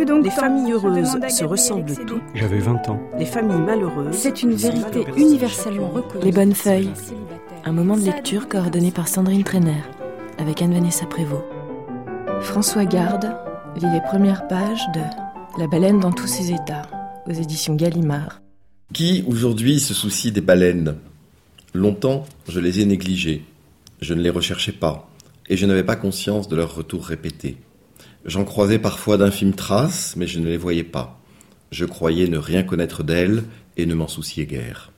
donc Les temps. familles Je heureuses demande à se Gabriel ressemblent Excédé. toutes. J'avais 20 ans. Les familles malheureuses. C'est une vérité malheureuses. universellement reconnue. Les bonnes feuilles, un moment de lecture coordonné par Sandrine Trainer, avec Anne-Vanessa Prévost. François Garde lit les premières pages de La baleine dans tous ses états, aux éditions Gallimard. Qui, aujourd'hui, se soucie des baleines ? Longtemps, je les ai négligées. Je ne les recherchais pas, et je n'avais pas conscience de leur retour répété. J'en croisais parfois d'infimes traces, mais je ne les voyais pas. Je croyais ne rien connaître d'elles, et ne m'en souciais guère.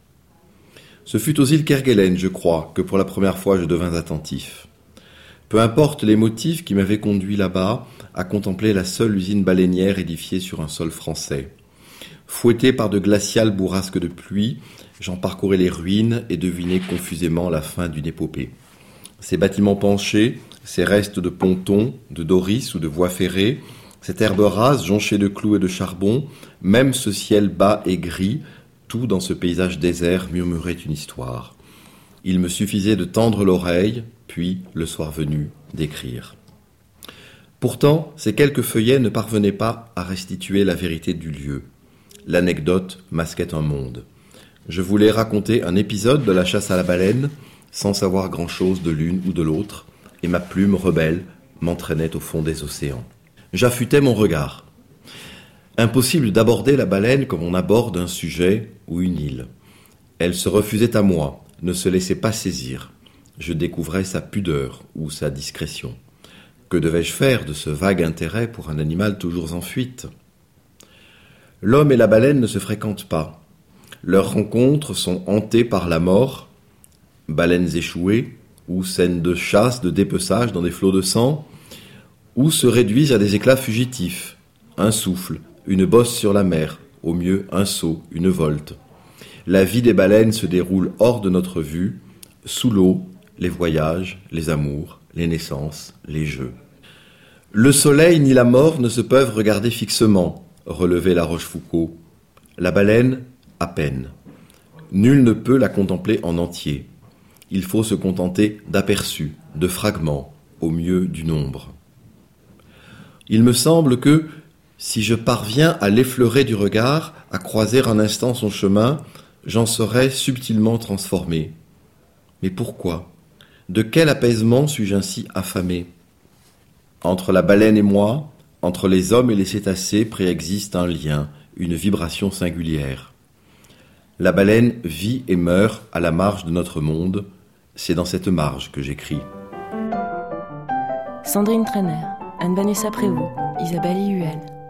Ce fut aux îles Kerguelen, je crois, que pour la première fois je devins attentif. Peu importe les motifs qui m'avaient conduit là-bas, à contempler la seule usine baleinière édifiée sur un sol français. Fouetté par de glaciales bourrasques de pluie, j'en parcourais les ruines et devinais confusément la fin d'une épopée. Ces bâtiments penchés, ces restes de pontons, de doris ou de voies ferrées, cette herbe rase jonchée de clous et de charbon, même ce ciel bas et gris, tout dans ce paysage désert murmurait une histoire. Il me suffisait de tendre l'oreille, puis, le soir venu, d'écrire. Pourtant, ces quelques feuillets ne parvenaient pas à restituer la vérité du lieu. L'anecdote masquait un monde. Je voulais raconter un épisode de la chasse à la baleine, sans savoir grand-chose de l'une ou de l'autre, et ma plume rebelle m'entraînait au fond des océans. J'affûtais mon regard. Impossible d'aborder la baleine comme on aborde un sujet ou une île. Elle se refusait à moi, ne se laissait pas saisir. Je découvrais sa pudeur ou sa discrétion. Que devais-je faire de ce vague intérêt pour un animal toujours en fuite ? L'homme et la baleine ne se fréquentent pas. Leurs rencontres sont hantées par la mort, baleines échouées, ou scènes de chasse, de dépeçage dans des flots de sang, ou se réduisent à des éclats fugitifs, un souffle, une bosse sur la mer, au mieux un saut, une volte. La vie des baleines se déroule hors de notre vue, sous l'eau, les voyages, les amours, les naissances, les jeux. Le soleil ni la mort ne se peuvent regarder fixement, relevait La Rochefoucauld. La baleine, à peine. Nul ne peut la contempler en entier. Il faut se contenter d'aperçus, de fragments, au mieux d'une ombre. Il me semble que, si je parviens à l'effleurer du regard, à croiser un instant son chemin, j'en serai subtilement transformé. Mais pourquoi ? De quel apaisement suis-je ainsi affamé ? Entre la baleine et moi, entre les hommes et les cétacés préexiste un lien, une vibration singulière. La baleine vit et meurt à la marge de notre monde, c'est dans cette marge que j'écris. Sandrine Trainer, Anne-Vanessa Prévost, Isabelle Huel.